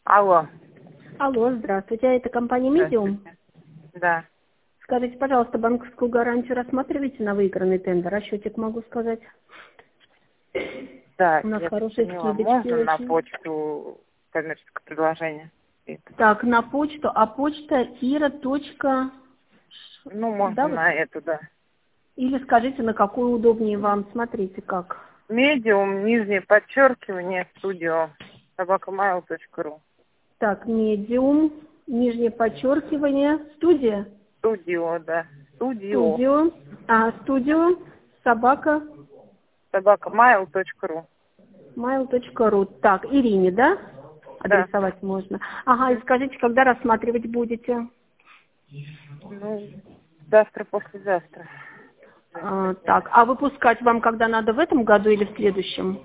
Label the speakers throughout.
Speaker 1: Алло.
Speaker 2: Алло, здравствуйте. Это компания Medium?
Speaker 1: Да.
Speaker 2: Скажите, пожалуйста, банковскую гарантию рассматриваете на выигранный тендер? Расчетик могу сказать.
Speaker 1: Да,
Speaker 2: У нас
Speaker 1: я
Speaker 2: хорошие
Speaker 1: поняла.
Speaker 2: скидочки
Speaker 1: Можно на
Speaker 2: очень.
Speaker 1: почту коммерческое предложение?
Speaker 2: Так, на почту. А почта ира.
Speaker 1: Ну, можно
Speaker 2: Да, вот.
Speaker 1: на эту, да.
Speaker 2: Или скажите, на какую удобнее вам. Смотрите, как.
Speaker 1: Медиум, нижнее подчеркивание, студио, собакамайл.ру.
Speaker 2: Так, Medium, нижнее подчеркивание, студия.
Speaker 1: Студио, да. Студио.
Speaker 2: Студио. Студио, собака,
Speaker 1: Собакамайл.ру.
Speaker 2: mail.ru. Так, Ирине, да?
Speaker 1: Да.
Speaker 2: Адресовать можно. Ага, и скажите, когда рассматривать будете?
Speaker 1: Ну, завтра, послезавтра.
Speaker 2: Так, а выпускать вам когда надо, в этом году или в следующем?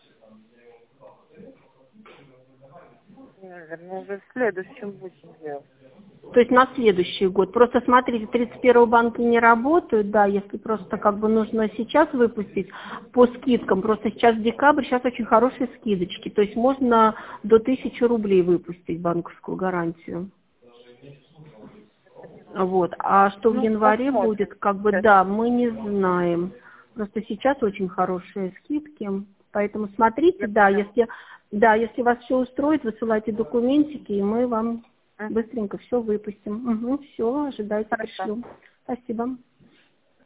Speaker 1: Наверное, уже в следующем будем делать.
Speaker 2: То есть на следующий год. Просто смотрите, 31-го банки не работают, да, если просто как бы нужно сейчас выпустить по скидкам. Просто сейчас декабрь, сейчас очень хорошие скидочки. То есть можно до 1000 рублей выпустить банковскую гарантию. Вот. А что в
Speaker 1: Ну,
Speaker 2: январе
Speaker 1: посмотрим.
Speaker 2: будет, как бы, да, мы не знаем. Просто сейчас очень хорошие скидки. Поэтому смотрите, если вас все устроит, высылайте документики, и мы вам быстренько все выпустим. Угу, все, ожидайте,
Speaker 1: Хорошо.
Speaker 2: пришлю. Спасибо.